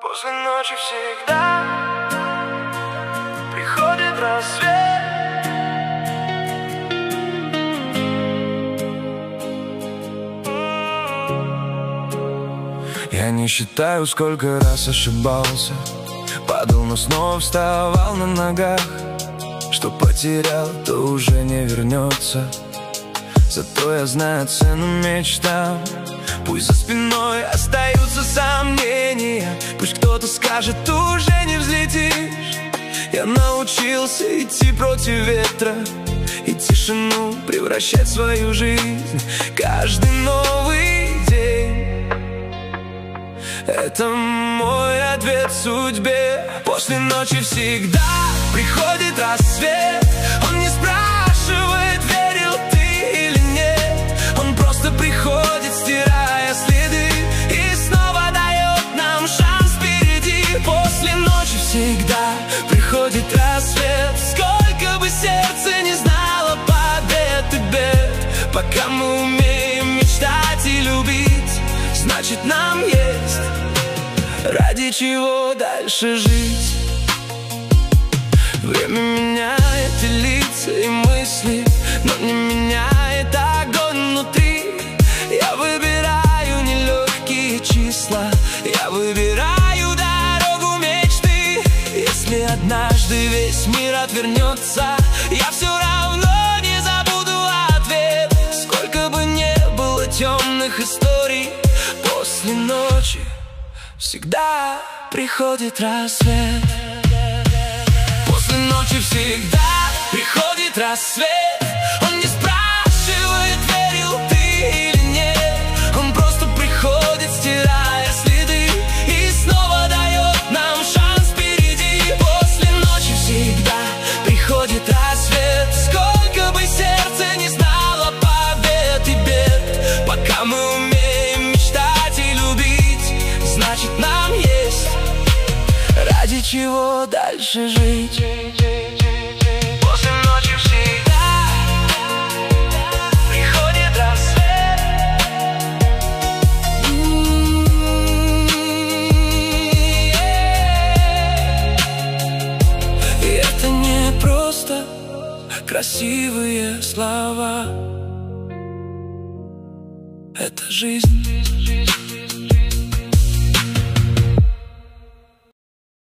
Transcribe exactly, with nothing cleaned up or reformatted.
После ночи всегда приходит рассвет. Я не считаю, сколько раз ошибался, падал, но снова вставал на ногах. Что потерял, то уже не вернется. Зато я знаю цену мечтам. Пусть за спиной остаются сомнения, пусть кто-то скажет, ты уже не взлетишь. Я научился идти против ветра и тишину превращать в свою жизнь. Каждый новый день — это мой ответ судьбе. После ночи всегда приходит рассвет. Он не спрашивает, верил ты или нет. Он просто приходит, стирая следы, и снова дает нам шанс впереди. После ночи всегда приходит рассвет. Сколько бы сердце не знало побед и бед, пока мы умеем мечтать и любить, значит, нам есть ради чего дальше жить. Время меняет и лица, и мысли, но не меняет огонь внутри. Я выбираю нелегкие числа, я выбираю дорогу мечты. Если однажды весь мир отвернется, я все равно не забуду ответ. Сколько бы не было темных историй, после ночи всегда приходит рассвет. После ночи всегда приходит рассвет. Он не спрашивает, верил ты или нет. Он просто приходит, стирая следы, и снова дает нам шанс впереди. После ночи всегда приходит рассвет. Сколько бы сердце не знало побед и бед, пока мы умеем мечтать и любить, значит, нам есть ради чего дальше жить. После ночи всегда приходит рассвет. И это не просто красивые слова, это жизнь.